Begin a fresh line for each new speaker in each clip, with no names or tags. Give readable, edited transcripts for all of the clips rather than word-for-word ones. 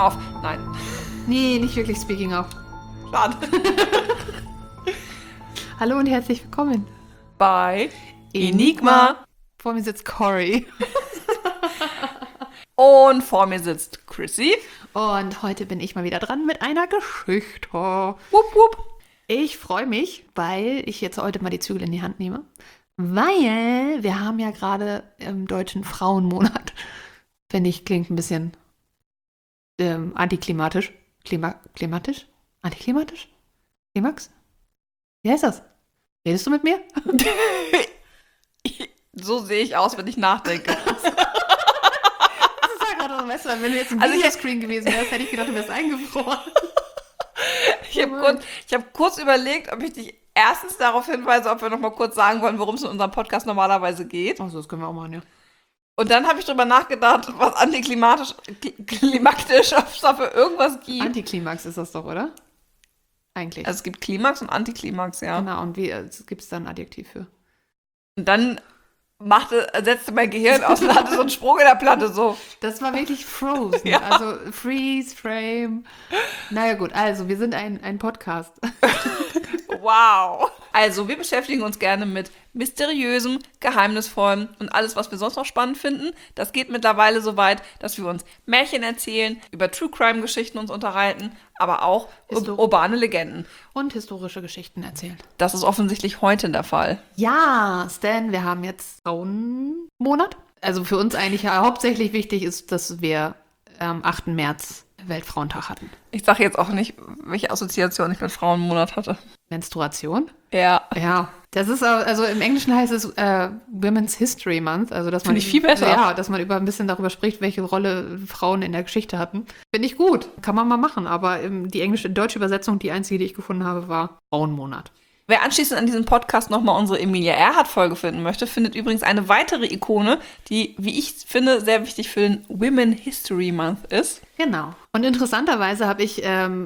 of. Nein.
Nee, nicht wirklich speaking of.
Schade.
Hallo und herzlich willkommen
Bei Enigma.
Vor mir sitzt Cory.
Und vor mir sitzt Chrissy.
Und heute bin ich mal wieder dran mit einer Geschichte.
Wupp, wupp.
Ich freue mich, weil ich jetzt heute mal die Zügel in die Hand nehme. Weil wir haben ja gerade im deutschen Frauenmonat. Finde ich, klingt ein bisschen antiklimatisch. Klimatisch? Antiklimatisch? Klimax? Wie heißt das? Redest du mit mir?
So sehe ich aus, wenn ich nachdenke.
Das ist ja gerade so, weißt du, wenn du jetzt im
Also
Videoscreen gewesen wärst, hätte ich gedacht, du wärst eingefroren.
Ich habe kurz überlegt, ob ich dich erstens darauf hinweise, ob wir noch mal kurz sagen wollen, worum es in unserem Podcast normalerweise geht.
Achso, das können wir auch machen, ja.
Und dann habe ich drüber nachgedacht, was antiklimatisch, ob es dafür irgendwas gibt.
Antiklimax ist das doch, oder? Eigentlich.
Also es gibt Klimax und Antiklimax, ja.
Genau, und wie gibt es da ein Adjektiv für?
Und dann setzte mein Gehirn aus und hatte so einen Sprung in der Platte, so.
Das war wirklich Frozen.
Ja.
Also Freeze, Frame. Naja gut, also wir sind ein Podcast.
Wow. Also wir beschäftigen uns gerne mit mysteriösem, geheimnisvollem und alles, was wir sonst noch spannend finden. Das geht mittlerweile so weit, dass wir uns Märchen erzählen, über True-Crime-Geschichten uns unterhalten, aber auch urbane Legenden.
Und historische Geschichten erzählen.
Das ist offensichtlich heute der Fall.
Ja, Stan, wir haben jetzt Frauenmonat. Also für uns eigentlich hauptsächlich wichtig ist, dass wir am 8. März Weltfrauentag hatten.
Ich sage jetzt auch nicht, welche Assoziation ich mit Frauenmonat hatte.
Menstruation?
Ja.
Ja, das ist, also im Englischen heißt es Women's History Month, also dass man
Finde ich viel besser.
Ja, dass man ein bisschen darüber spricht, welche Rolle Frauen in der Geschichte hatten. Finde ich gut, kann man mal machen, aber die deutsche Übersetzung, die einzige, die ich gefunden habe, war Frauenmonat.
Wer anschließend an diesem Podcast nochmal unsere Emilia Earhart-Folge finden möchte, findet übrigens eine weitere Ikone, die, wie ich finde, sehr wichtig für den Women History Month ist.
Genau. Und interessanterweise habe ich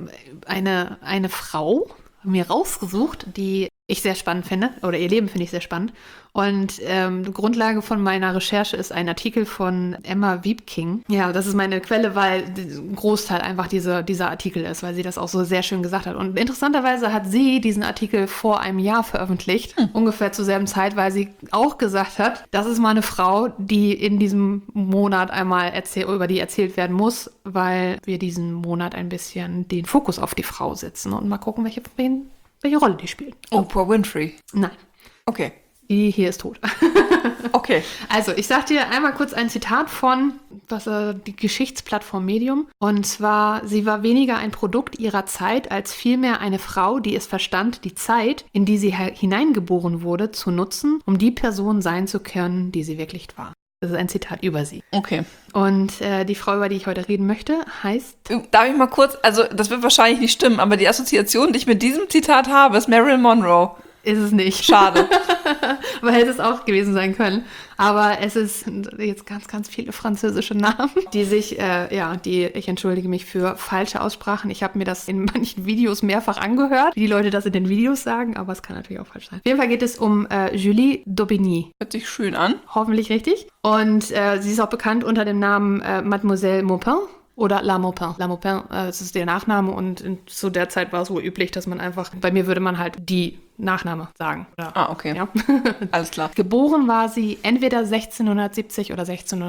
eine Frau mir rausgesucht, die ich sehr spannend finde, oder ihr Leben finde ich sehr spannend. Und Grundlage von meiner Recherche ist ein Artikel von Emma Wiepking. Ja, das ist meine Quelle, weil ein Großteil einfach dieser Artikel ist, weil sie das auch so sehr schön gesagt hat. Und interessanterweise hat sie diesen Artikel vor einem Jahr veröffentlicht, ungefähr zur selben Zeit, weil sie auch gesagt hat, das ist mal eine Frau, die in diesem Monat einmal über die erzählt werden muss, weil wir diesen Monat ein bisschen den Fokus auf die Frau setzen und mal gucken, welche Rolle die spielt.
Oprah Winfrey.
Nein.
Okay.
Die hier ist tot.
Okay.
Also, ich sag dir einmal kurz ein Zitat von die Geschichtsplattform Medium. Und zwar, sie war weniger ein Produkt ihrer Zeit, als vielmehr eine Frau, die es verstand, die Zeit, in die sie hineingeboren wurde, zu nutzen, um die Person sein zu können, die sie wirklich war. Das ist ein Zitat über sie.
Okay.
Und die Frau, über die ich heute reden möchte, heißt...
Darf ich mal kurz, also das wird wahrscheinlich nicht stimmen, aber die Assoziation, die ich mit diesem Zitat habe, ist Marilyn Monroe.
Ist es nicht.
Schade.
Aber hätte es auch gewesen sein können. Aber es ist jetzt ganz, ganz viele französische Namen, die ich entschuldige mich für falsche Aussprachen. Ich habe mir das in manchen Videos mehrfach angehört, wie die Leute das in den Videos sagen, aber es kann natürlich auch falsch sein. Auf jeden Fall geht es um Julie d'Aubigny.
Hört sich schön an.
Hoffentlich richtig. Und sie ist auch bekannt unter dem Namen Mademoiselle Maupin. Oder La Maupin. La Maupin, das ist der Nachname und zu der Zeit war es wohl üblich, dass man einfach, bei mir würde man halt die Nachname sagen. Oder,
okay.
Ja.
Alles klar.
Geboren war sie entweder 1670 oder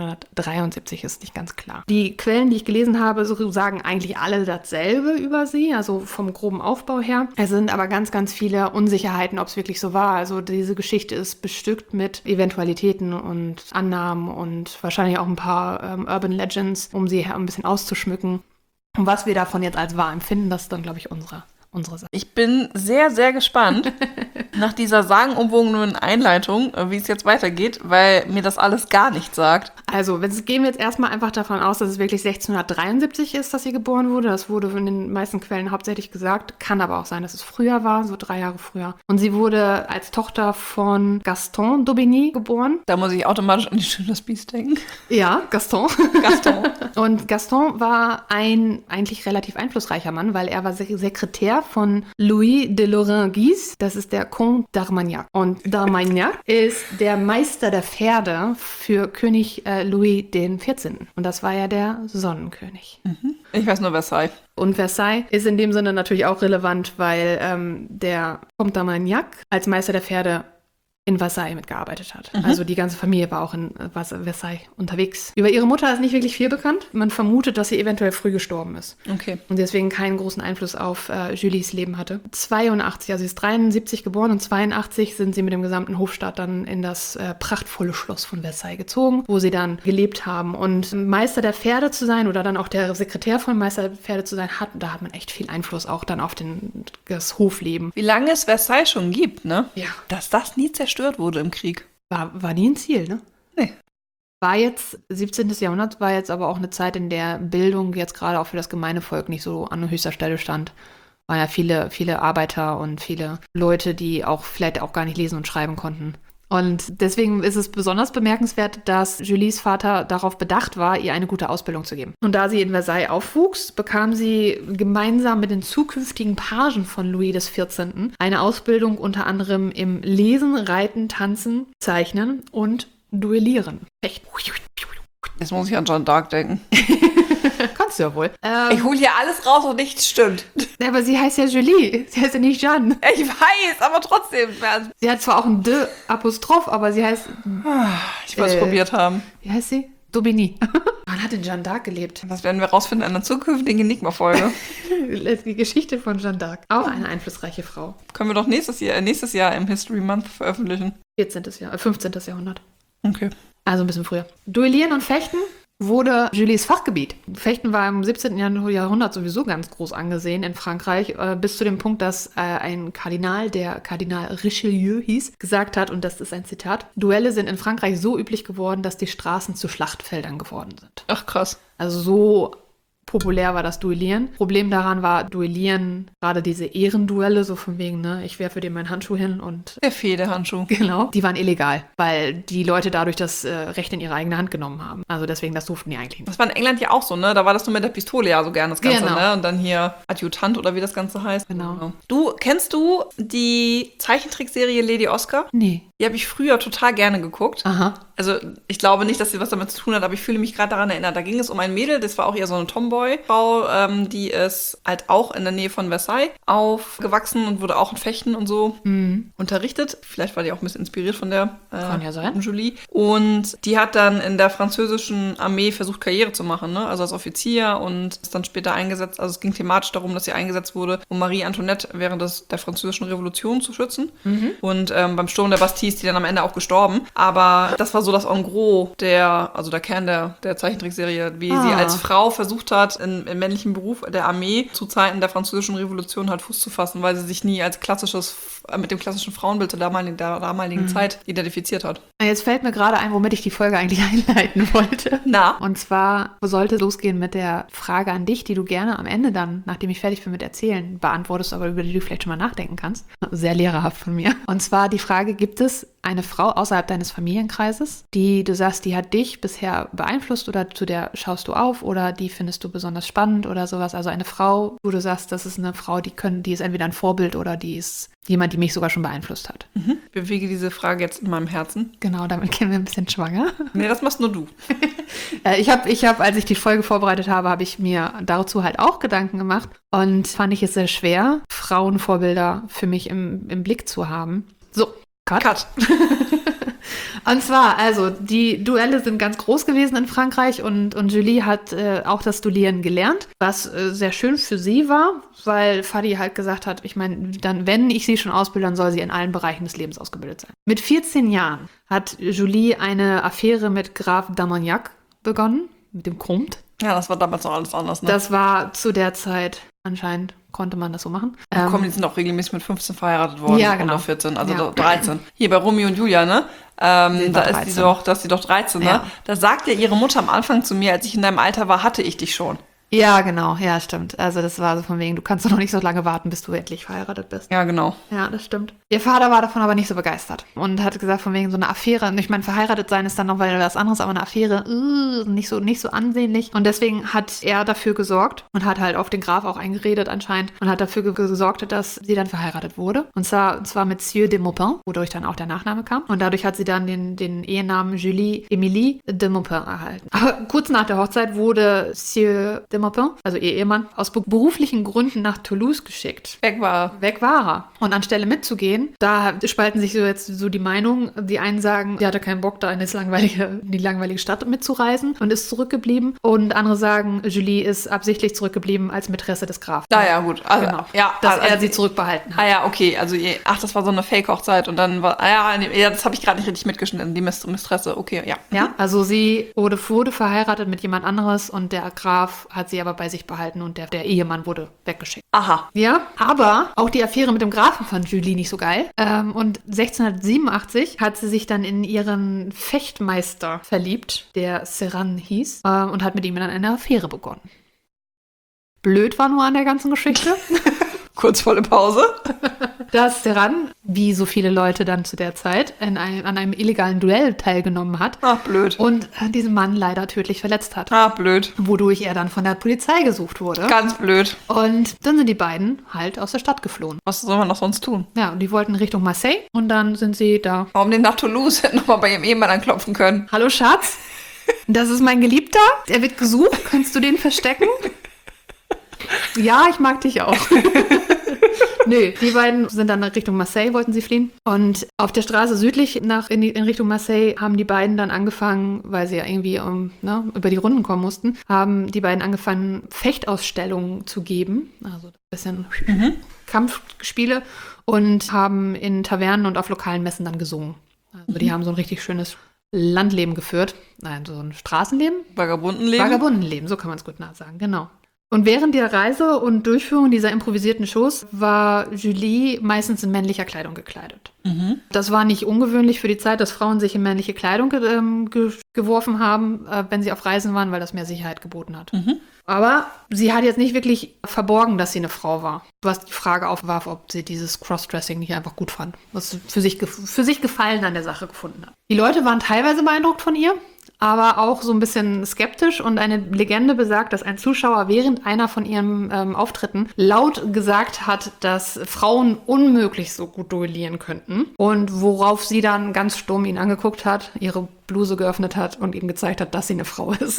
1673, ist nicht ganz klar. Die Quellen, die ich gelesen habe, sagen eigentlich alle dasselbe über sie, also vom groben Aufbau her. Es sind aber ganz, ganz viele Unsicherheiten, ob es wirklich so war. Also diese Geschichte ist bestückt mit Eventualitäten und Annahmen und wahrscheinlich auch ein paar Urban Legends, um sie ein bisschen auszuschmücken. Und was wir davon jetzt als wahr empfinden, das ist dann, glaube ich, unsere Sache.
Ich bin sehr, sehr gespannt nach dieser sagenumwogenen Einleitung, wie es jetzt weitergeht, weil mir das alles gar nichts sagt.
Also, gehen wir jetzt erstmal einfach davon aus, dass es wirklich 1673 ist, dass sie geboren wurde. Das wurde in den meisten Quellen hauptsächlich gesagt. Kann aber auch sein, dass es früher war, so 3 Jahre früher. Und sie wurde als Tochter von Gaston d'Aubigny geboren.
Da muss ich automatisch an die Schöne das Biest denken.
Ja, Gaston.
Gaston.
Und Gaston war ein eigentlich relativ einflussreicher Mann, weil er war Sekretär von Louis de Lorraine-Guise. Das ist der Comte Comte d'Armagnac. Und d'Armagnac ist der Meister der Pferde für König Louis XIV. Und das war ja der Sonnenkönig.
Ich weiß nur Versailles.
Und Versailles ist in dem Sinne natürlich auch relevant, weil der Comte d'Armagnac als Meister der Pferde in Versailles mitgearbeitet hat. Also die ganze Familie war auch in Versailles unterwegs. Über ihre Mutter ist nicht wirklich viel bekannt. Man vermutet, dass sie eventuell früh gestorben ist.
Okay.
Und deswegen keinen großen Einfluss auf Julies Leben hatte. 82, also sie ist 73 geboren und 82 sind sie mit dem gesamten Hofstaat dann in das prachtvolle Schloss von Versailles gezogen, wo sie dann gelebt haben. Und Meister der Pferde zu sein oder dann auch der Sekretär von Meister der Pferde zu sein, da hat man echt viel Einfluss auch dann auf das Hofleben.
Wie lange es Versailles schon gibt, ne?
Ja.
Dass das nie zerstört wurde im Krieg.
War nie ein Ziel, ne?
Nee.
War jetzt, 17. Jahrhundert war jetzt aber auch eine Zeit, in der Bildung jetzt gerade auch für das gemeine Volk nicht so an höchster Stelle stand. Waren ja viele Arbeiter und viele Leute, die auch vielleicht auch gar nicht lesen und schreiben konnten. Und deswegen ist es besonders bemerkenswert, dass Julies Vater darauf bedacht war, ihr eine gute Ausbildung zu geben. Und da sie in Versailles aufwuchs, bekam sie gemeinsam mit den zukünftigen Pagen von Louis XIV. Eine Ausbildung unter anderem im Lesen, Reiten, Tanzen, Zeichnen und Duellieren. Echt.
Jetzt muss ich an Jeanne d'Arc denken.
Kannst du ja wohl.
Ich hole hier alles raus und nichts stimmt.
Aber sie heißt ja Julie. Sie heißt ja nicht Jeanne.
Ich weiß, aber trotzdem.
Sie hat zwar auch ein D-Apostroph, aber sie heißt...
Ich wollte es probiert haben.
Wie heißt sie? Daubigny. Wann hat denn Jeanne d'Arc gelebt?
Das werden wir rausfinden in einer zukünftigen Enigma-Folge.
Die Geschichte von Jeanne d'Arc. Auch eine einflussreiche Frau.
Können wir doch nächstes Jahr im History Month veröffentlichen.
15. Jahrhundert.
Okay.
Also ein bisschen früher. Duellieren und Fechten wurde Julies Fachgebiet. Fechten war im 17. Jahrhundert sowieso ganz groß angesehen in Frankreich, bis zu dem Punkt, dass ein Kardinal, der Kardinal Richelieu hieß, gesagt hat, und das ist ein Zitat: Duelle sind in Frankreich so üblich geworden, dass die Straßen zu Schlachtfeldern geworden sind.
Ach, krass.
Also so populär war das Duellieren. Problem daran war Duellieren, gerade diese Ehrenduelle, so von wegen, ne, ich werfe dir meinen Handschuh hin und...
Der Fehdehandschuh.
Genau. Die waren illegal, weil die Leute dadurch das Recht in ihre eigene Hand genommen haben. Also deswegen, das durften die eigentlich nicht.
Das war in England ja auch so, ne? Da war das nur mit der Pistole ja so gern das Ganze,
Genau.
ne? Und dann hier Adjutant oder wie das Ganze heißt.
Genau.
Kennst du die Zeichentrickserie Lady Oscar?
Nee.
Die habe ich früher total gerne geguckt.
Aha.
Also ich glaube nicht, dass sie was damit zu tun hat, aber ich fühle mich gerade daran erinnert. Da ging es um ein Mädel, das war auch eher so eine Tomboy-Frau, die ist halt auch in der Nähe von Versailles aufgewachsen und wurde auch in Fechten und so unterrichtet. Vielleicht war die auch ein bisschen inspiriert von der
Kann ja sein.
Julie. Und die hat dann in der französischen Armee versucht, Karriere zu machen, ne? Also als Offizier, und ist dann später eingesetzt. Also es ging thematisch darum, dass sie eingesetzt wurde, um Marie Antoinette während der französischen Revolution zu schützen. Und beim Sturm der Bastille ist die dann am Ende auch gestorben. Aber das war so das En gros, der Kern der Zeichentrickserie, wie sie als Frau versucht hat, im männlichen Beruf der Armee zu Zeiten der französischen Revolution halt Fuß zu fassen, weil sie sich nie als mit dem klassischen Frauenbild der damaligen Zeit identifiziert hat.
Jetzt fällt mir gerade ein, womit ich die Folge eigentlich einleiten wollte.
Na?
Und zwar sollte losgehen mit der Frage an dich, die du gerne am Ende dann, nachdem ich fertig bin mit Erzählen, beantwortest, aber über die du vielleicht schon mal nachdenken kannst. Sehr lehrerhaft von mir. Und zwar die Frage: Gibt es eine Frau außerhalb deines Familienkreises, die du sagst, die hat dich bisher beeinflusst oder zu der schaust du auf oder die findest du besonders spannend oder sowas? Also eine Frau, wo du sagst, das ist eine Frau, die ist entweder ein Vorbild oder die ist jemand, die mich sogar schon beeinflusst hat.
Ich bewege diese Frage jetzt in meinem Herzen.
Genau, damit kennen wir ein bisschen schwanger.
Nee, das machst nur du.
Ich hab, als ich die Folge vorbereitet habe ich mir dazu halt auch Gedanken gemacht und fand ich es sehr schwer, Frauenvorbilder für mich im Blick zu haben. So, Cut. Und zwar, also, die Duelle sind ganz groß gewesen in Frankreich und Julie hat auch das Duellieren gelernt, was sehr schön für sie war, weil Fadi halt gesagt hat, ich meine, dann, wenn ich sie schon ausbilde, dann soll sie in allen Bereichen des Lebens ausgebildet sein. Mit 14 Jahren hat Julie eine Affäre mit Graf d'Armagnac begonnen, mit dem Comte.
Ja, das war damals noch alles anders, ne?
Das war zu der Zeit, anscheinend konnte man das so machen.
Die sind auch regelmäßig mit 15 verheiratet worden.
Ja, genau.
Oder 14, also
Ja.
13. Hier bei Romeo und Julia, ne? Da ist sie doch 13, ne?
Ja.
Da sagt ja ihre Mutter am Anfang zu mir, als ich in deinem Alter war, hatte ich dich schon.
Ja, genau, ja, stimmt. Also das war so von wegen, du kannst doch noch nicht so lange warten, bis du endlich verheiratet bist.
Ja, genau.
Ja, das stimmt. Ihr Vater war davon aber nicht so begeistert und hat gesagt, von wegen so eine Affäre. Und ich meine, verheiratet sein ist dann noch mal was anderes, aber eine Affäre, nicht so ansehnlich. Und deswegen hat er dafür gesorgt und hat halt auf den Graf auch eingeredet anscheinend und hat dafür gesorgt, dass sie dann verheiratet wurde. Und zwar mit Sieur de Maupin, wodurch dann auch der Nachname kam. Und dadurch hat sie dann den Ehenamen Julie Emilie de Maupin erhalten. Aber kurz nach der Hochzeit wurde Sieur de Maupin, also ihr Ehemann, aus beruflichen Gründen nach Toulouse geschickt.
Weg war.
Weg war er. Und anstelle mitzugehen, da spalten sich so jetzt so die Meinungen. Die einen sagen, sie hatte keinen Bock, da in die langweilige Stadt mitzureisen und ist zurückgeblieben. Und andere sagen, Julie ist absichtlich zurückgeblieben als Mätresse des Grafen.
Ja, gut. Also,
Genau.
ja,
Dass
also,
er sie zurückbehalten hat.
Ah ja, okay. Also, das war so eine Fake-Hochzeit und dann war, das habe ich gerade nicht richtig mitgeschnitten, die Mistresse. Okay, ja.
Ja, also sie wurde verheiratet mit jemand anderes und der Graf hat sie aber bei sich behalten und der Ehemann wurde weggeschickt.
Aha.
Ja, aber auch die Affäre mit dem Grafen fand Julie nicht so geil. Und 1687 hat sie sich dann in ihren Fechtmeister verliebt, der Serran hieß, und hat mit ihm dann eine Affäre begonnen. Blöd war nur an der ganzen Geschichte,
Kurz vor der Pause.
dass Serran, wie so viele Leute dann zu der Zeit, an einem illegalen Duell teilgenommen hat
Ach, blöd.
und diesen Mann leider tödlich verletzt hat.
Ah, blöd.
Wodurch er dann von der Polizei gesucht wurde.
Ganz blöd.
Und dann sind die beiden halt aus der Stadt geflohen.
Was soll man noch sonst tun?
Ja, und die wollten Richtung Marseille und dann sind sie da.
Warum den nach Toulouse hätten nochmal bei ihrem Ehemann anklopfen können?
Hallo Schatz, das ist mein Geliebter. Er wird gesucht. Kannst du den verstecken? Ja, ich mag dich auch. Nö, die beiden sind dann Richtung Marseille, wollten sie fliehen. Und auf der Straße südlich in Richtung Marseille haben die beiden dann angefangen, weil sie ja irgendwie über die Runden kommen mussten, haben die beiden angefangen, Fechtausstellungen zu geben. Also ein bisschen Kampfspiele und haben in Tavernen und auf lokalen Messen dann gesungen. Also die haben so ein richtig schönes Landleben geführt. Nein, so ein Straßenleben.
Vagabundenleben?
Vagabundenleben, so kann man es gut sagen, genau. Und während der Reise und Durchführung dieser improvisierten Shows war Julie meistens in männlicher Kleidung gekleidet. Das war nicht ungewöhnlich für die Zeit, dass Frauen sich in männliche Kleidung geworfen haben, wenn sie auf Reisen waren, weil das mehr Sicherheit geboten hat. Aber sie hat jetzt nicht wirklich verborgen, dass sie eine Frau war. Was die Frage aufwarf, ob sie dieses Crossdressing nicht einfach gut fand. Was für sich Gefallen an der Sache gefunden hat. Die Leute waren teilweise beeindruckt von ihr, aber auch so ein bisschen skeptisch. Und eine Legende besagt, dass ein Zuschauer während einer von ihren Auftritten laut gesagt hat, dass Frauen unmöglich so gut duellieren könnten. Und worauf sie dann ganz stumm ihn angeguckt hat, ihre Bluse geöffnet hat und ihm gezeigt hat, dass sie eine Frau ist.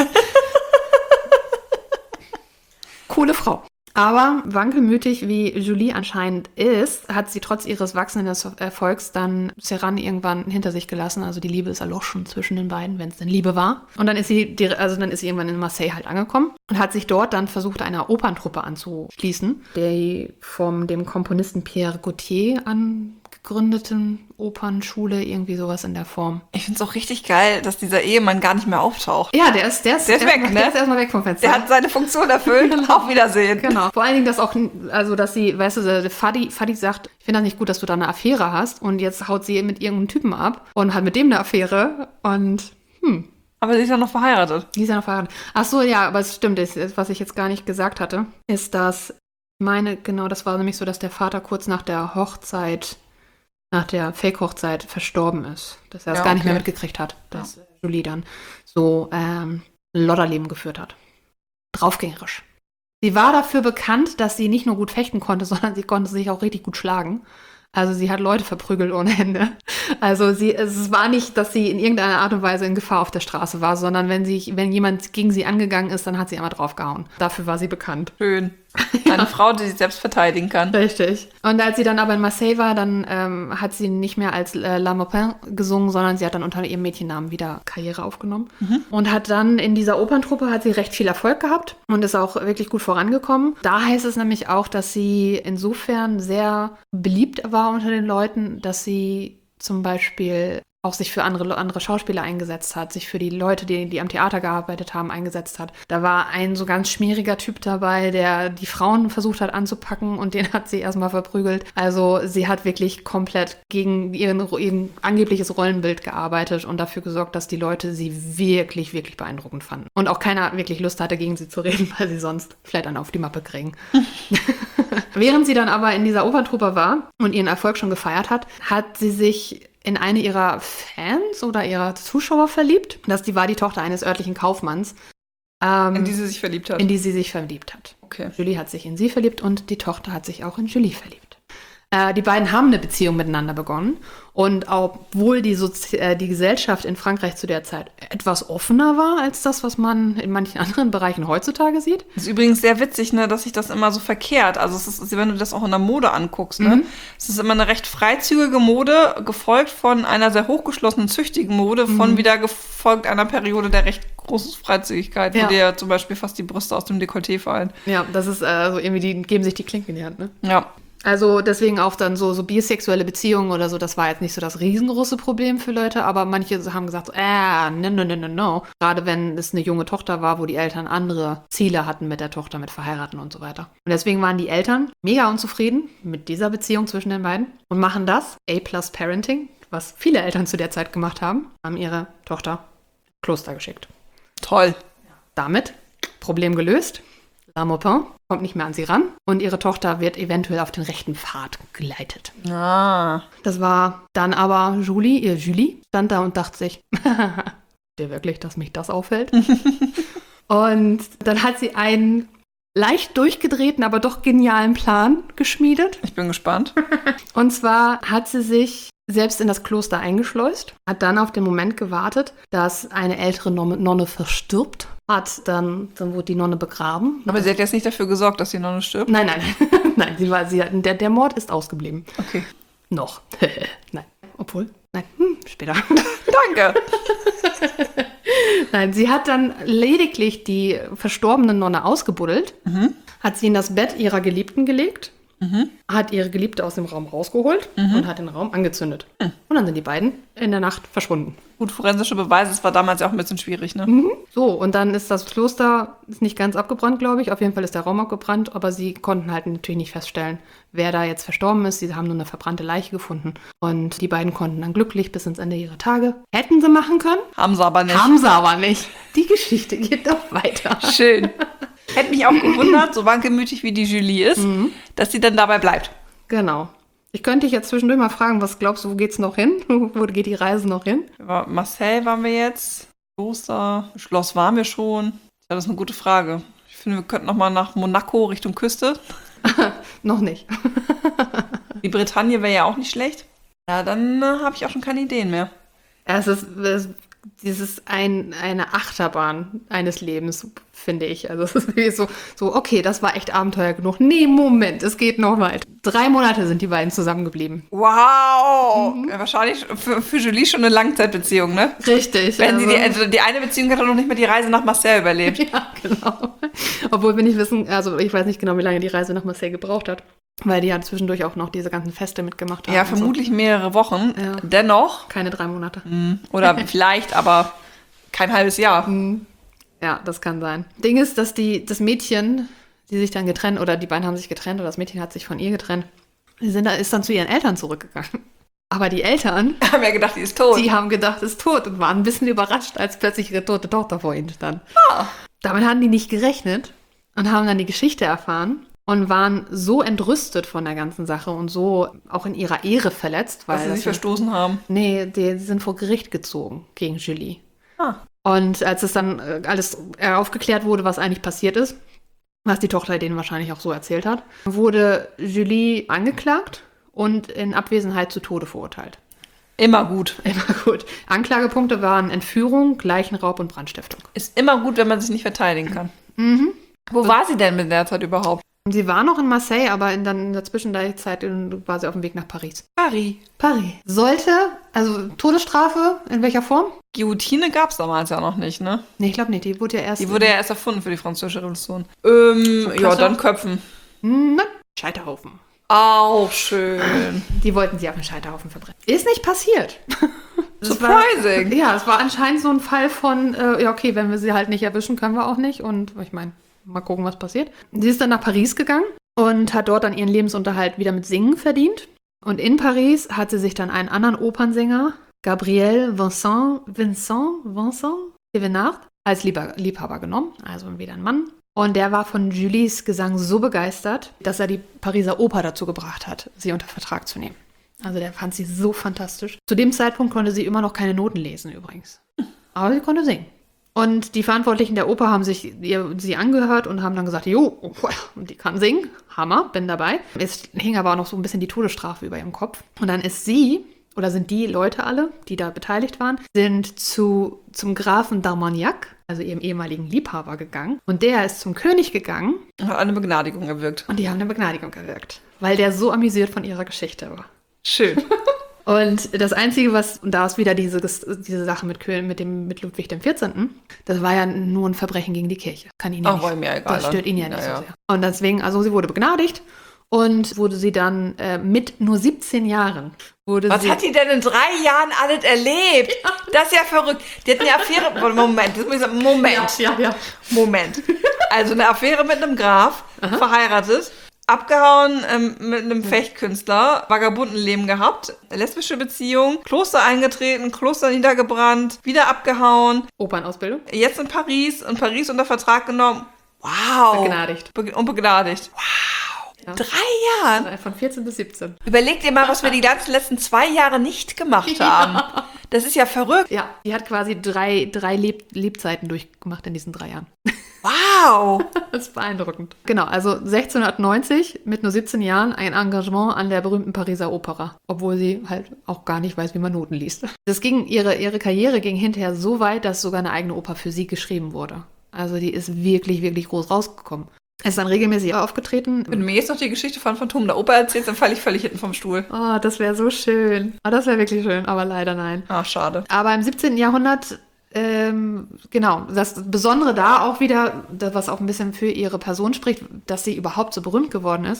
Coole Frau. Aber wankelmütig wie Julie anscheinend ist, hat sie trotz ihres wachsenden Erfolgs dann Serran irgendwann hinter sich gelassen. Also die Liebe ist erloschen zwischen den beiden, wenn es denn Liebe war. Und dann ist sie irgendwann in Marseille halt angekommen und hat sich dort dann versucht, einer Operntruppe anzuschließen, die vom dem Komponisten Pierre Gautier angegründeten Opernschule, irgendwie sowas in der Form.
Ich finde es auch richtig geil, dass dieser Ehemann gar nicht mehr auftaucht.
Ja, der ist weg, ne? Der ist erstmal weg vom Fenster.
Der hat seine Funktion erfüllt. Auf Wiedersehen.
Genau. Vor allen Dingen, dass sie, weißt du, Fadi sagt, ich finde das nicht gut, dass du da eine Affäre hast und jetzt haut sie mit irgendeinem Typen ab und hat mit dem eine Affäre und
Aber sie ist ja noch verheiratet.
Die ist ja noch verheiratet. Ach so, ja, aber es stimmt, was ich jetzt gar nicht gesagt hatte, ist, dass das war nämlich so, dass der Vater kurz nach der Fake-Hochzeit verstorben ist. Dass er es gar nicht mehr mitgekriegt hat, dass Julie dann so ein Lodderleben geführt hat. Draufgängerisch. Sie war dafür bekannt, dass sie nicht nur gut fechten konnte, sondern sie konnte sich auch richtig gut schlagen. Also sie hat Leute verprügelt ohne Ende. Also es war nicht, dass sie in irgendeiner Art und Weise in Gefahr auf der Straße war, sondern wenn jemand gegen sie angegangen ist, dann hat sie einmal draufgehauen. Dafür war sie bekannt.
Schön. Eine Frau, die sich selbst verteidigen kann.
Richtig. Und als sie dann aber in Marseille war, dann hat sie nicht mehr als La Maupin gesungen, sondern sie hat dann unter ihrem Mädchennamen wieder Karriere aufgenommen. Und hat dann in dieser Operntruppe hat sie recht viel Erfolg gehabt und ist auch wirklich gut vorangekommen. Da heißt es nämlich auch, dass sie insofern sehr beliebt war unter den Leuten, dass sie zum Beispiel auch sich für andere Schauspieler eingesetzt hat, sich für die Leute, die am Theater gearbeitet haben, eingesetzt hat. Da war ein so ganz schmieriger Typ dabei, der die Frauen versucht hat anzupacken und den hat sie erstmal verprügelt. Also sie hat wirklich komplett gegen ihr angebliches Rollenbild gearbeitet und dafür gesorgt, dass die Leute sie wirklich, wirklich beeindruckend fanden. Und auch keiner wirklich Lust hatte, gegen sie zu reden, weil sie sonst vielleicht einen auf die Mappe kriegen. Während sie dann aber in dieser Operntruppe war und ihren Erfolg schon gefeiert hat, hat sie sich in eine ihrer Fans oder ihrer Zuschauer verliebt. War die Tochter eines örtlichen Kaufmanns.
In die sie sich verliebt hat.
In die sie sich verliebt hat.
Okay.
Julie hat sich in sie verliebt und die Tochter hat sich auch in Julie verliebt. Die beiden haben eine Beziehung miteinander begonnen. Und obwohl die Gesellschaft in Frankreich zu der Zeit etwas offener war als das, was man in manchen anderen Bereichen heutzutage sieht.
Das ist übrigens sehr witzig, ne, dass sich das immer so verkehrt. Also es ist, wenn du das auch in der Mode anguckst, ne, es ist immer eine recht freizügige Mode, gefolgt von einer sehr hochgeschlossenen, züchtigen Mode, von wieder gefolgt einer Periode der recht großen Freizügigkeit, wo dir zum Beispiel fast die Brüste aus dem Dekolleté fallen.
Ja, das ist so irgendwie, die geben sich die Klinke in die Hand, ne?
Ja.
Also deswegen auch dann so bisexuelle Beziehungen oder so, das war jetzt nicht so das riesengroße Problem für Leute, aber manche haben gesagt, no. Gerade wenn es eine junge Tochter war, wo die Eltern andere Ziele hatten mit der Tochter, mit Verheiraten und so weiter. Und deswegen waren die Eltern mega unzufrieden mit dieser Beziehung zwischen den beiden und machen das, A+Parenting, was viele Eltern zu der Zeit gemacht haben ihre Tochter ins Kloster geschickt.
Toll.
Damit Problem gelöst. La Maupin kommt nicht mehr an sie ran und ihre Tochter wird eventuell auf den rechten Pfad geleitet.
Ah.
Das war dann aber Julie stand da und dachte sich, der wirklich, dass mich das auffällt? Und dann hat sie einen leicht durchgedrehten, aber doch genialen Plan geschmiedet.
Ich bin gespannt.
Und zwar hat sie sich selbst in das Kloster eingeschleust, hat dann auf den Moment gewartet, dass eine ältere Nonne verstirbt, dann wurde die Nonne begraben.
Aber sie hat jetzt nicht dafür gesorgt, dass die Nonne stirbt?
Nein. Nein, der Mord ist ausgeblieben.
Okay.
Noch. Nein. Obwohl, nein, später.
Danke.
Nein, sie hat dann lediglich die verstorbene Nonne ausgebuddelt, hat sie in das Bett ihrer Geliebten gelegt, hat ihre Geliebte aus dem Raum rausgeholt und hat den Raum angezündet. Und dann sind die beiden in der Nacht verschwunden.
Gut, forensische Beweise, das war damals ja auch ein bisschen schwierig, ne?
So, und dann ist das Kloster nicht ganz abgebrannt, glaube ich. Auf jeden Fall ist der Raum abgebrannt, aber sie konnten halt natürlich nicht feststellen, wer da jetzt verstorben ist. Sie haben nur eine verbrannte Leiche gefunden. Und die beiden konnten dann glücklich bis ins Ende ihrer Tage. Hätten sie machen können.
Haben sie aber nicht.
Haben sie aber nicht. Die Geschichte geht doch weiter.
Schön. Hätte mich auch gewundert, so wankelmütig wie die Julie ist, dass sie dann dabei bleibt.
Genau. Ich könnte dich jetzt zwischendurch mal fragen, was glaubst du, wo geht's noch hin? Wo geht die Reise noch hin?
Marseille waren wir jetzt, Kloster, Schloss waren wir schon. Ja, das ist eine gute Frage. Ich finde, wir könnten noch mal nach Monaco Richtung Küste.
Noch nicht.
Die Bretagne wäre ja auch nicht schlecht. Ja, dann habe ich auch schon keine Ideen mehr.
Es ist eine Achterbahn eines Lebens, finde ich. Also es ist wirklich so, okay, das war echt Abenteuer genug. Nee, Moment, es geht noch weiter. 3 Monate sind die beiden zusammengeblieben.
Wow! Ja, wahrscheinlich für Julie schon eine Langzeitbeziehung, ne?
Richtig.
Wenn sie die eine Beziehung hat, noch nicht mehr die Reise nach Marseille überlebt.
Ja, genau. Obwohl wir nicht wissen, also ich weiß nicht genau, wie lange die Reise nach Marseille gebraucht hat. Weil die ja zwischendurch auch noch diese ganzen Feste mitgemacht haben.
Ja, vermutlich mehrere Wochen. Ja. Dennoch.
Keine 3 Monate.
Oder vielleicht, aber kein halbes Jahr.
Ja, das kann sein. Ding ist, dass das Mädchen, die sich dann getrennt, oder die beiden haben sich getrennt, oder das Mädchen hat sich von ihr getrennt, ist dann zu ihren Eltern zurückgegangen. Aber die Eltern
haben ja gedacht, die ist tot.
Die haben gedacht, ist tot und waren ein bisschen überrascht, als plötzlich ihre tote Tochter vor ihnen stand. Damit hatten die nicht gerechnet und haben dann die Geschichte erfahren. Und waren so entrüstet von der ganzen Sache und so auch in ihrer Ehre verletzt.
Weil sie sich verstoßen haben.
Nee, die sind vor Gericht gezogen gegen Julie. Und als es dann alles aufgeklärt wurde, was eigentlich passiert ist, was die Tochter denen wahrscheinlich auch so erzählt hat, wurde Julie angeklagt und in Abwesenheit zu Tode verurteilt.
Immer gut.
Immer gut. Anklagepunkte waren Entführung, Leichenraub und Brandstiftung.
Ist immer gut, wenn man sich nicht verteidigen kann. Wo war sie denn mit der Zeit überhaupt?
Sie war noch in Marseille, aber in der Zwischenzeit war sie auf dem Weg nach Paris.
Paris.
Also Todesstrafe, in welcher Form?
Guillotine gab es damals ja noch nicht, ne?
Nee, ich glaube nicht, die wurde ja erst
erfunden für die Französische Revolution. Ja, dann Köpfen.
Scheiterhaufen.
Auch schön.
Die wollten sie auf den Scheiterhaufen verbrennen. Ist nicht passiert.
Surprising.
Es war anscheinend so ein Fall von, ja okay, wenn wir sie halt nicht erwischen, können wir auch nicht. Und ich meine, mal gucken, was passiert. Sie ist dann nach Paris gegangen und hat dort dann ihren Lebensunterhalt wieder mit Singen verdient. Und in Paris hat sie sich dann einen anderen Opernsänger, Gabriel Vincent Thévenard, als Liebhaber genommen. Also wieder ein Mann. Und der war von Julies Gesang so begeistert, dass er die Pariser Oper dazu gebracht hat, sie unter Vertrag zu nehmen. Also der fand sie so fantastisch. Zu dem Zeitpunkt konnte sie immer noch keine Noten lesen übrigens. Aber sie konnte singen. Und die Verantwortlichen der Oper haben sie angehört und haben dann gesagt, jo, die kann singen, Hammer, bin dabei. Es hing aber auch noch so ein bisschen die Todesstrafe über ihrem Kopf. Und dann sind die Leute alle, die da beteiligt waren, sind zum Grafen d'Armagnac, also ihrem ehemaligen Liebhaber, gegangen. Und der ist zum König gegangen.
Und hat eine Begnadigung gewirkt.
Und die haben eine Begnadigung gewirkt, weil der so amüsiert von ihrer Geschichte war.
Schön.
Und das Einzige, und da ist wieder diese Sache mit Ludwig XIV., das war ja nur ein Verbrechen gegen die Kirche. Kann ihn ja nicht.
War mir egal.
Das stört ihn ja nicht so sehr. Und deswegen, also sie wurde begnadigt und wurde sie dann mit nur 17 Jahren.
Was hat die denn in 3 Jahren alles erlebt? Ja. Das ist ja verrückt. Die hat eine Affäre. Moment, das muss ich sagen. Moment.
Ja.
Moment. Also eine Affäre mit einem Graf, verheiratet. Abgehauen mit einem Fechtkünstler, Vagabundenleben gehabt, lesbische Beziehung, Kloster eingetreten, Kloster niedergebrannt, wieder abgehauen.
Opernausbildung.
Jetzt in Paris unter Vertrag genommen. Wow.
Begnadigt.
Begnadigt. Wow. Ja. 3 Jahren?
Von 14 bis 17.
Überleg dir mal, was wir die ganzen letzten 2 Jahre nicht gemacht haben. Das ist ja verrückt.
Ja, die hat quasi drei Lebzeiten durchgemacht in diesen 3 Jahren.
Wow!
Das ist beeindruckend. Genau, also 1690 mit nur 17 Jahren ein Engagement an der berühmten Pariser Opera, obwohl sie halt auch gar nicht weiß, wie man Noten liest. Ihre Karriere ging hinterher so weit, dass sogar eine eigene Oper für sie geschrieben wurde. Also die ist wirklich, wirklich groß rausgekommen. Er ist dann regelmäßig aufgetreten.
Wenn du mir jetzt noch die Geschichte von Phantom der Oper erzählst, dann falle ich völlig hinten vom Stuhl.
Oh, das wäre so schön. Oh, das wäre wirklich schön, aber leider nein.
Ach, schade.
Aber im 17. Jahrhundert, genau, das Besondere da auch wieder, was auch ein bisschen für ihre Person spricht, dass sie überhaupt so berühmt geworden ist,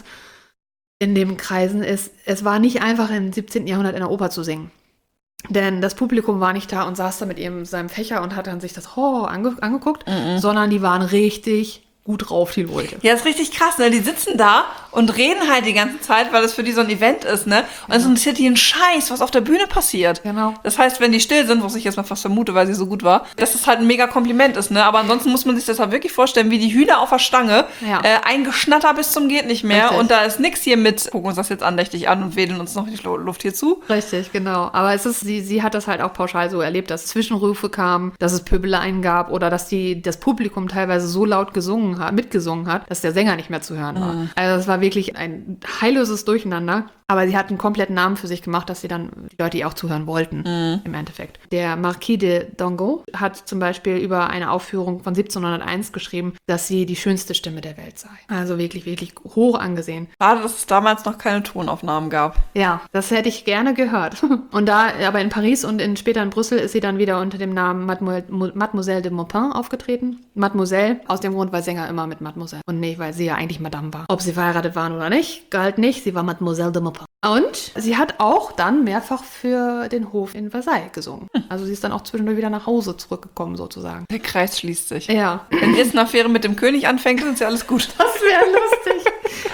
in den Kreisen ist, es war nicht einfach im 17. Jahrhundert in der Oper zu singen. Denn das Publikum war nicht da und saß da mit seinem Fächer und hat dann sich das angeguckt, sondern die waren richtig gut drauf, die Leute.
Ja, das ist richtig krass, ne? Die sitzen da und reden halt die ganze Zeit, weil das für die so ein Event ist, ne? Und es interessiert die einen Scheiß, was auf der Bühne passiert.
Genau.
Das heißt, wenn die still sind, was ich jetzt mal fast vermute, weil sie so gut war, dass das halt ein mega Kompliment ist, ne? Aber ansonsten muss man sich das halt wirklich vorstellen, wie die Hühner auf der Stange, ein Geschnatter bis zum geht nicht mehr. Richtig. Und da ist nix hier mit, gucken uns das jetzt andächtig an und wedeln uns noch die Luft hier zu.
Richtig, genau. Aber sie hat das halt auch pauschal so erlebt, dass Zwischenrufe kamen, dass es Pöbeleien gab oder dass das Publikum teilweise so laut mitgesungen hat, dass der Sänger nicht mehr zu hören war. Also es war wirklich ein heilloses Durcheinander. Aber sie hat einen kompletten Namen für sich gemacht, dass sie dann die Leute ihr auch zuhören wollten, im Endeffekt. Der Marquis de Dangeau hat zum Beispiel über eine Aufführung von 1701 geschrieben, dass sie die schönste Stimme der Welt sei. Also wirklich, wirklich hoch angesehen.
Schade, dass es damals noch keine Tonaufnahmen gab.
Ja, das hätte ich gerne gehört. Und aber in Paris und später in Brüssel ist sie dann wieder unter dem Namen Mademoiselle de Maupin aufgetreten. Mademoiselle, aus dem Grund, weil Sänger immer mit Mademoiselle und nicht, weil sie ja eigentlich Madame war. Ob sie verheiratet waren oder nicht, galt nicht. Sie war Mademoiselle de Maupin. Und sie hat auch dann mehrfach für den Hof in Versailles gesungen. Also sie ist dann auch zwischendurch wieder nach Hause zurückgekommen, sozusagen.
Der Kreis schließt sich.
Ja.
Wenn jetzt eine Affäre mit dem König anfängt, ist ja alles gut.
Das wäre lustig.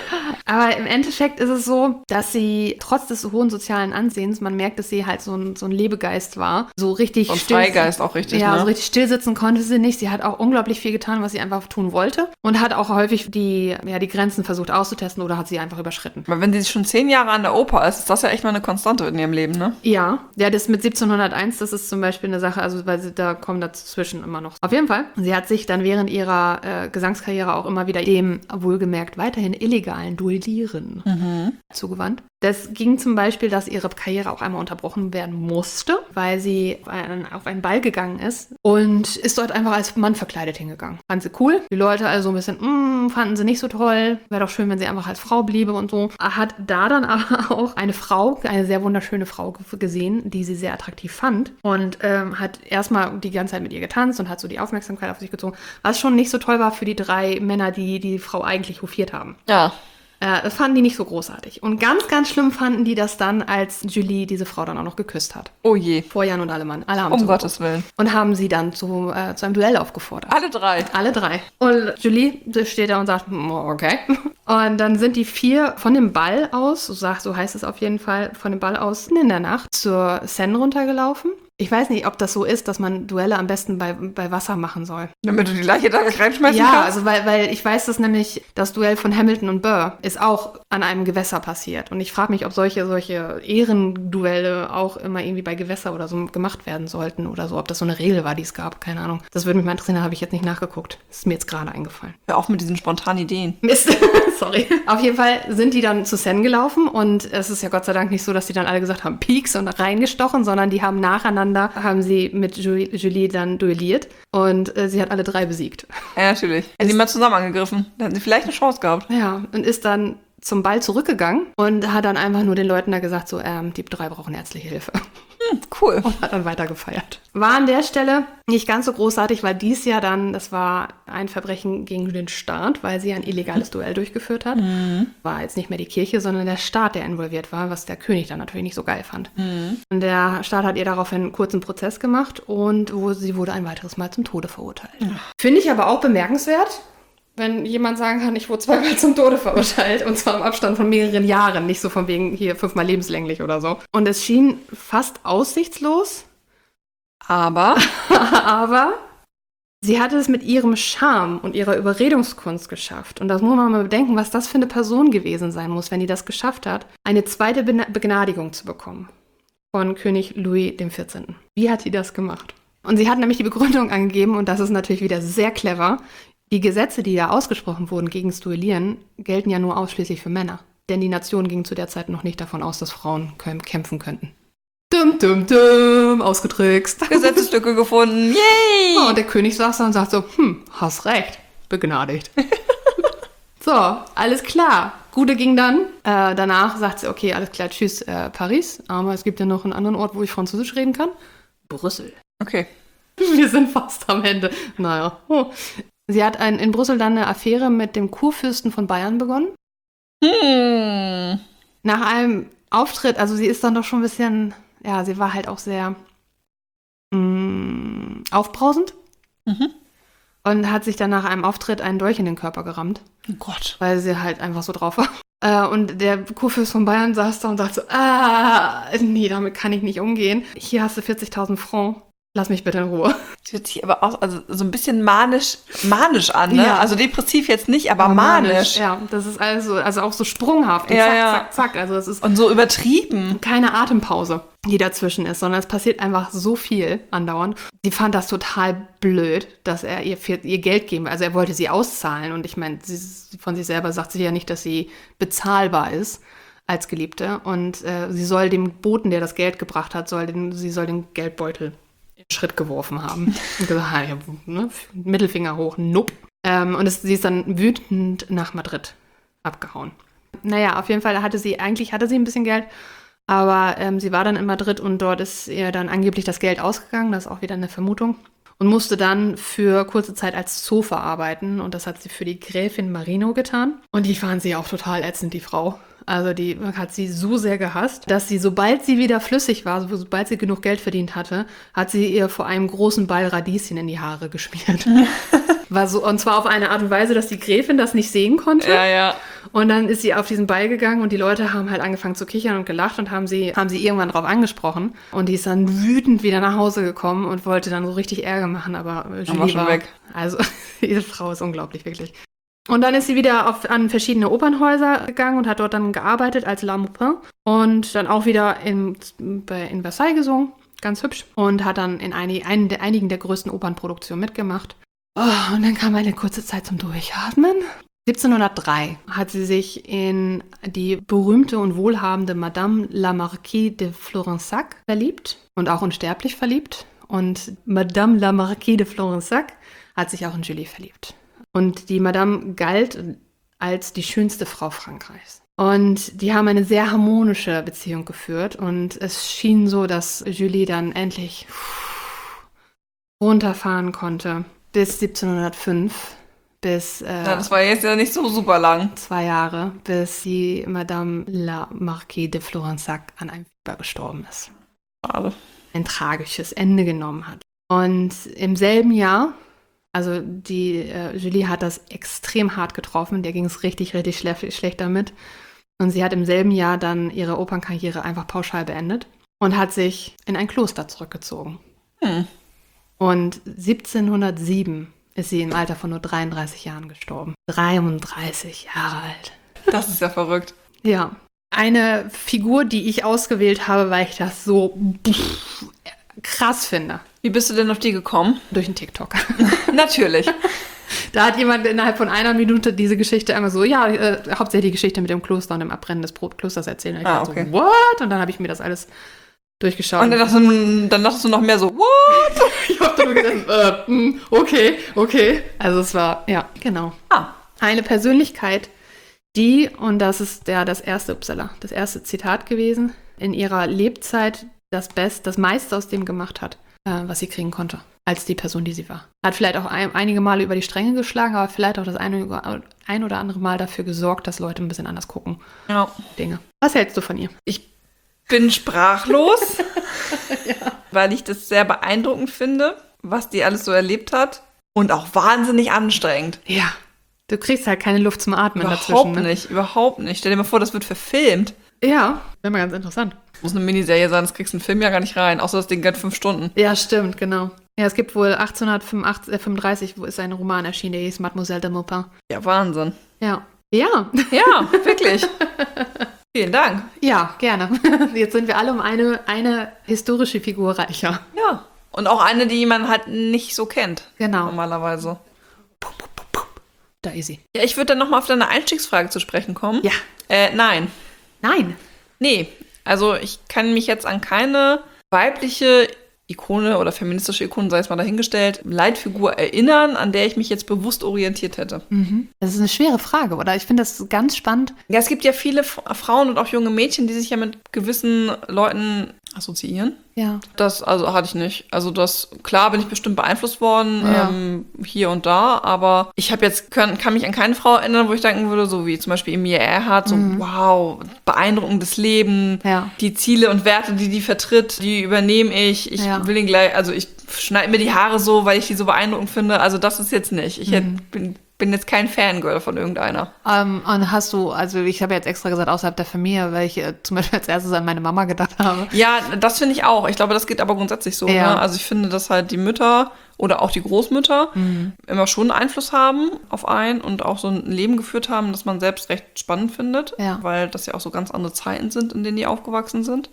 Aber im Endeffekt ist es so, dass sie trotz des hohen sozialen Ansehens, man merkt, dass sie halt so ein Lebegeist war. So richtig
und Freigeist auch richtig,
ja,
ne?
so richtig still sitzen konnte sie nicht. Sie hat auch unglaublich viel getan, was sie einfach tun wollte. Und hat auch häufig die Grenzen versucht auszutesten oder hat sie einfach überschritten.
Aber wenn sie schon 10 Jahre an der Oper ist das ja echt mal eine Konstante in ihrem Leben, ne?
Ja, das mit 1701, das ist zum Beispiel eine Sache, also weil da kommen dazwischen immer noch. Auf jeden Fall, sie hat sich dann während ihrer Gesangskarriere auch immer wieder dem, wohlgemerkt, weiterhin illegalen Duellieren zugewandt. Das ging zum Beispiel, dass ihre Karriere auch einmal unterbrochen werden musste, weil sie auf einen Ball gegangen ist und ist dort einfach als Mann verkleidet hingegangen. Fand sie cool. Die Leute also ein bisschen, fanden sie nicht so toll. Wäre doch schön, wenn sie einfach als Frau bliebe und so. Hat da dann aber auch eine sehr wunderschöne Frau gesehen, die sie sehr attraktiv fand und hat erstmal die ganze Zeit mit ihr getanzt und hat so die Aufmerksamkeit auf sich gezogen, was schon nicht so toll war für die 3 Männer, die Frau eigentlich hofiert haben.
Ja.
Das fanden die nicht so großartig. Und ganz, ganz schlimm fanden die das dann, als Julie diese Frau dann auch noch geküsst hat.
Oh je.
Vor Jan und Allemann. Alle haben
Um
zugeguckt.
Gottes Willen.
Und haben sie dann zu einem Duell aufgefordert.
Alle drei.
Alle drei. Und Julie steht da und sagt, okay. Und dann sind die 4 von dem Ball aus, so heißt es auf jeden Fall, von dem Ball aus in der Nacht zur Seine runtergelaufen. Ich weiß nicht, ob das so ist, dass man Duelle am besten bei Wasser machen soll.
Damit du die Leiche da reinschmeißen
Ja,
kannst?
also weil ich weiß, dass nämlich das Duell von Hamilton und Burr ist auch an einem Gewässer passiert. Und ich frage mich, ob solche Ehrenduelle auch immer irgendwie bei Gewässer oder so gemacht werden sollten oder so. Ob das so eine Regel war, die es gab. Keine Ahnung. Das würde mich mal interessieren, da habe ich jetzt nicht nachgeguckt. Das ist mir jetzt gerade eingefallen.
Hör auf mit diesen spontanen Ideen.
Mist, sorry. Auf jeden Fall sind die dann zu Seine gelaufen und es ist ja Gott sei Dank nicht so, dass die dann alle gesagt haben, Pieks und reingestochen, sondern die haben nacheinander, haben sie mit Julie dann duelliert und sie hat alle 3 besiegt.
Ja, natürlich. Hätten die mal zusammen angegriffen, dann hätten sie vielleicht eine Chance gehabt.
Ja, und ist dann zum Ball zurückgegangen und hat dann einfach nur den Leuten da gesagt, so, die 3 brauchen ärztliche Hilfe.
Cool.
Und hat dann weiter gefeiert. War an der Stelle nicht ganz so großartig, weil dies Jahr dann, das war ein Verbrechen gegen den Staat, weil sie ein illegales Duell durchgeführt hat. War jetzt nicht mehr die Kirche, sondern der Staat, der involviert war, was der König dann natürlich nicht so geil fand. Und der Staat hat ihr daraufhin einen kurzen Prozess gemacht und sie wurde ein weiteres Mal zum Tode verurteilt. Finde ich aber auch bemerkenswert, wenn jemand sagen kann, ich wurde 2-mal zum Tode verurteilt und zwar im Abstand von mehreren Jahren, nicht so von wegen hier 5-mal lebenslänglich oder so. Und es schien fast aussichtslos,
Aber
sie hatte es mit ihrem Charme und ihrer Überredungskunst geschafft. Und das muss man mal bedenken, was das für eine Person gewesen sein muss, wenn die das geschafft hat, eine zweite Begnadigung zu bekommen von König Louis XIV. Wie hat sie das gemacht? Und sie hat nämlich die Begründung angegeben, und das ist natürlich wieder sehr clever, die Gesetze, die da ausgesprochen wurden gegen das Duellieren, gelten ja nur ausschließlich für Männer. Denn die Nation ging zu der Zeit noch nicht davon aus, dass Frauen kämpfen könnten. Ausgetrickst.
Gesetzeslücke gefunden. Yay!
Ja, und der König saß da und sagt so, hast recht, begnadigt. So, alles klar. Gute ging dann. Danach sagt sie, okay, alles klar, tschüss, Paris. Aber es gibt ja noch einen anderen Ort, wo ich Französisch reden kann. Brüssel.
Okay.
Wir sind fast am Ende. Naja. Oh. Sie hat in Brüssel dann eine Affäre mit dem Kurfürsten von Bayern begonnen. Nach einem Auftritt, also sie ist dann doch schon ein bisschen, ja, sie war halt auch sehr aufbrausend. Und hat sich dann nach einem Auftritt einen Dolch in den Körper gerammt.
Oh Gott.
Weil sie halt einfach so drauf war. Und der Kurfürst von Bayern saß da und sagte so, nee, damit kann ich nicht umgehen. Hier hast du 40.000 Francs. Lass mich bitte in Ruhe.
Das hört sich aber auch so ein bisschen manisch an, ne?
Ja.
Also depressiv jetzt nicht, aber manisch.
Ja, das ist also auch so sprunghaft. Und
Ja,
zack,
ja.
zack, zack. Also es ist
Und so übertrieben.
keine Atempause, die dazwischen ist, sondern es passiert einfach so viel andauernd. Sie fand das total blöd, dass er ihr Geld geben will. Also er wollte sie auszahlen. Und ich meine, von sich selber sagt sie ja nicht, dass sie bezahlbar ist als Geliebte. Und sie soll dem Boten, der das Geld gebracht hat, sie soll den Geldbeutel in Schritt geworfen haben. Und gesagt, ja, ne, Mittelfinger hoch, nope. Und sie ist dann wütend nach Madrid abgehauen. Naja, auf jeden Fall hatte sie ein bisschen Geld, aber sie war dann in Madrid und dort ist ihr dann angeblich das Geld ausgegangen, das ist auch wieder eine Vermutung, und musste dann für kurze Zeit als Zofe arbeiten und das hat sie für die Gräfin Marino getan. Und die fand sie auch total ätzend, die Frau. Also die hat sie so sehr gehasst, dass sie, sobald sie wieder flüssig war, sobald sie genug Geld verdient hatte, hat sie ihr vor einem großen Ball Radieschen in die Haare geschmiert. Und zwar auf eine Art und Weise, dass die Gräfin das nicht sehen konnte.
Ja, ja.
Und dann ist sie auf diesen Ball gegangen und die Leute haben halt angefangen zu kichern und gelacht und haben sie irgendwann drauf angesprochen. Und die ist dann wütend wieder nach Hause gekommen und wollte dann so richtig Ärger machen, aber Julie
war schon weg.
Also diese Frau ist unglaublich, wirklich. Und dann ist sie wieder an verschiedene Opernhäuser gegangen und hat dort dann gearbeitet als La Maupin und dann auch wieder in Versailles gesungen, ganz hübsch, und hat dann in einigen der größten Opernproduktionen mitgemacht. Oh, und dann kam eine kurze Zeit zum Durchatmen. 1703 hat sie sich in die berühmte und wohlhabende Madame la Marquise de Florensac verliebt und auch unsterblich verliebt. Und Madame la Marquise de Florensac hat sich auch in Julie verliebt. Und die Madame galt als die schönste Frau Frankreichs. Und die haben eine sehr harmonische Beziehung geführt. Und es schien so, dass Julie dann endlich runterfahren konnte. Bis 1705, bis
Ja, das war jetzt ja nicht so super lang.
2 Jahre, bis die Madame la Marquise de Florensac an einem Fieber gestorben ist.
Schade.
Ein tragisches Ende genommen hat. Und im selben Jahr, also die Julie hat das extrem hart getroffen, der ging es richtig, richtig schlecht damit. Und sie hat im selben Jahr dann ihre Opernkarriere einfach pauschal beendet und hat sich in ein Kloster zurückgezogen. Und 1707 ist sie im Alter von nur 33 Jahren gestorben. 33 Jahre alt.
Das ist ja verrückt.
Ja. Eine Figur, die ich ausgewählt habe, weil ich das so krass finde.
Wie bist du denn auf die gekommen?
Durch einen TikTok.
Natürlich.
Da hat jemand innerhalb von 1 Minute diese Geschichte einmal so, hauptsächlich die Geschichte mit dem Kloster und dem Abbrennen des Klosters erzählt. Und ich dachte
okay.
so, what? Und dann habe ich mir das alles durchgeschaut.
Und dann dachtest du noch mehr so, what?
Ich habe dann nur gedacht, okay. Also es war, ja, genau. Eine Persönlichkeit, die, und das ist das erste Zitat gewesen, in ihrer Lebzeit das meiste aus dem gemacht hat, was sie kriegen konnte, als die Person, die sie war. Hat vielleicht auch einige Male über die Stränge geschlagen, aber vielleicht auch das ein oder andere Mal dafür gesorgt, dass Leute ein bisschen anders gucken.
Ja.
Dinge. Was hältst du von ihr?
Ich bin sprachlos, weil ich das sehr beeindruckend finde, was die alles so erlebt hat. Und auch wahnsinnig anstrengend.
Ja. Du kriegst halt keine Luft zum Atmen dazwischen.
Überhaupt nicht. Stell dir mal vor, das wird verfilmt.
Ja, wäre mal ganz interessant.
Muss eine Miniserie sein, das kriegst du einen Film ja gar nicht rein, außer das Ding geht 5 Stunden.
Ja, stimmt, genau. Ja, es gibt wohl 1835, wo ist ein Roman erschienen, der hieß Mademoiselle de Maupin.
Ja, Wahnsinn.
Ja. Ja.
Ja, wirklich. Vielen Dank.
Ja, gerne. Jetzt sind wir alle um eine historische Figur reicher.
Ja. Und auch eine, die man halt nicht so kennt.
Genau.
Normalerweise.
Da ist sie.
Ja, ich würde dann nochmal auf deine Einstiegsfrage zu sprechen kommen.
Ja.
Nein.
Nein.
Nee. Also ich kann mich jetzt an keine weibliche Ikone oder feministische Ikone, sei es mal dahingestellt, Leitfigur erinnern, an der ich mich jetzt bewusst orientiert hätte.
Das ist eine schwere Frage, oder? Ich finde das ganz spannend.
Ja, es gibt ja viele Frauen und auch junge Mädchen, die sich ja mit gewissen Leuten assoziieren.
Ja.
Das hatte ich nicht. Also klar bin ich bestimmt beeinflusst worden, hier und da, aber ich habe jetzt, kann mich an keine Frau erinnern, wo ich denken würde, so wie zum Beispiel Emilia Earhart, so wow, beeindruckendes Leben, die Ziele und Werte, die vertritt, die übernehme ich. Ich will ihn gleich, also ich schneide mir die Haare so, weil ich die so beeindruckend finde. Also das ist jetzt nicht. Ich bin jetzt kein Fangirl von irgendeiner.
Und hast du, also ich habe jetzt extra gesagt, außerhalb der Familie, weil ich zum Beispiel als erstes an meine Mama gedacht habe.
Ja, das finde ich auch. Ich glaube, das geht aber grundsätzlich so.
Ja.
Ne? Also ich finde, dass halt die Mütter oder auch die Großmütter immer schon einen Einfluss haben auf einen und auch so ein Leben geführt haben, das man selbst recht spannend findet, weil das ja auch so ganz andere Zeiten sind, in denen die aufgewachsen sind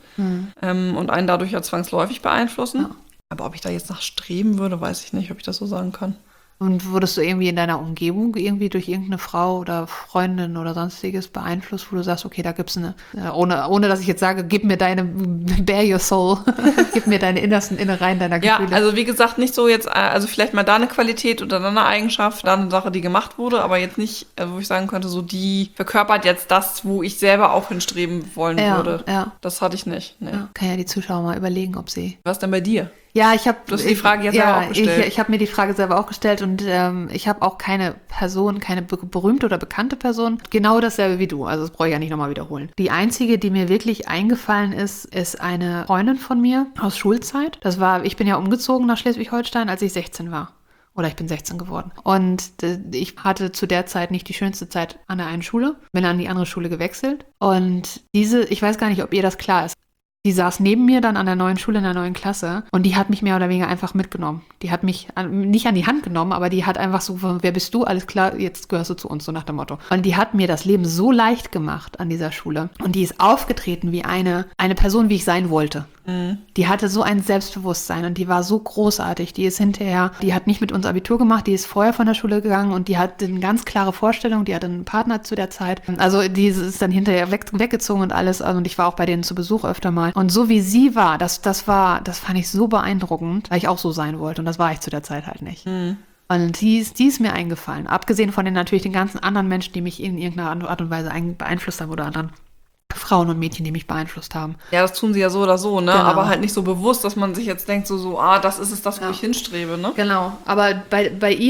und einen dadurch ja zwangsläufig beeinflussen. Ja. Aber ob ich da jetzt nach streben würde, weiß ich nicht, ob ich das so sagen kann.
Und wurdest du irgendwie in deiner Umgebung irgendwie durch irgendeine Frau oder Freundin oder sonstiges beeinflusst, wo du sagst, okay, da gibt's ohne dass ich jetzt sage, gib mir bare your soul, gib mir deine innersten Innereien deiner Gefühle.
Ja, also wie gesagt, nicht so jetzt, also vielleicht mal da eine Qualität oder da eine Eigenschaft, da eine Sache, die gemacht wurde, aber jetzt nicht, wo ich sagen könnte, so die verkörpert jetzt das, wo ich selber auch hinstreben wollen würde. Ja. Das hatte ich nicht. Nee.
Ja. Kann ja die Zuschauer mal überlegen, ob sie...
Was denn bei dir?
Ja,
du hast die Frage jetzt selber auch gestellt.
Ich habe mir die Frage selber auch gestellt und ich habe auch keine Person, keine berühmte oder bekannte Person, genau dasselbe wie du. Also das brauche ich ja nicht nochmal wiederholen. Die einzige, die mir wirklich eingefallen ist eine Freundin von mir aus Schulzeit. Ich bin ja umgezogen nach Schleswig-Holstein, als ich 16 war. Oder ich bin 16 geworden. Und ich hatte zu der Zeit nicht die schönste Zeit an der einen Schule, bin an die andere Schule gewechselt. Und ich weiß gar nicht, ob ihr das klar ist. Die saß neben mir dann an der neuen Schule in der neuen Klasse und die hat mich mehr oder weniger einfach mitgenommen. Die hat mich nicht an die Hand genommen, aber die hat einfach so, wer bist du? Alles klar, jetzt gehörst du zu uns, so nach dem Motto. Und die hat mir das Leben so leicht gemacht an dieser Schule. Und die ist aufgetreten wie eine Person, wie ich sein wollte. Die hatte so ein Selbstbewusstsein und die war so großartig. Die hat nicht mit uns Abitur gemacht, die ist vorher von der Schule gegangen und die hatte eine ganz klare Vorstellung, die hatte einen Partner zu der Zeit. Also die ist dann hinterher weggezogen und alles und ich war auch bei denen zu Besuch öfter mal. Und so wie sie war, das fand ich so beeindruckend, weil ich auch so sein wollte und das war ich zu der Zeit halt nicht. Und die ist mir eingefallen. Abgesehen von den ganzen anderen Menschen, die mich in irgendeiner Art und Weise beeinflusst haben oder anderen Frauen und Mädchen, die mich beeinflusst haben.
Ja, das tun sie ja so oder so, ne?
Genau.
Aber halt nicht so bewusst, dass man sich jetzt denkt, das ist es, wo ich hinstrebe, ne?
Genau. Aber bei ihr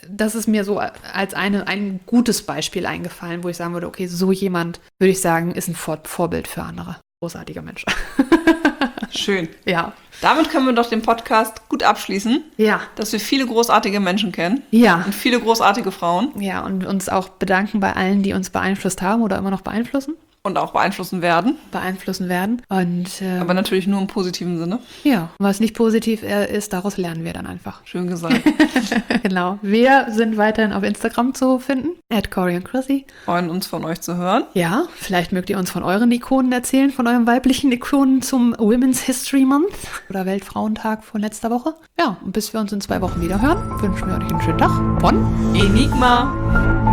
das ist mir so als ein gutes Beispiel eingefallen, wo ich sagen würde, okay, so jemand, würde ich sagen, ist ein Vorbild für andere. Großartiger Mensch.
Schön.
Ja.
Damit können wir doch den Podcast gut abschließen.
Ja.
Dass wir viele großartige Menschen kennen.
Ja.
Und viele großartige Frauen.
Ja, und uns auch bedanken bei allen, die uns beeinflusst haben oder immer noch beeinflussen.
Und auch beeinflussen werden.
Und,
aber natürlich nur im positiven Sinne.
Ja, was nicht positiv ist, daraus lernen wir dann einfach.
Schön gesagt.
Genau. Wir sind weiterhin auf Instagram zu finden, @CoreyandChrissy.
Freuen uns von euch zu hören.
Ja, vielleicht mögt ihr uns von euren Ikonen erzählen, von euren weiblichen Ikonen zum Women's History Month oder Weltfrauentag von letzter Woche. Ja, und bis wir uns in 2 Wochen wieder hören, wünschen wir euch einen schönen Tag von
Enigma.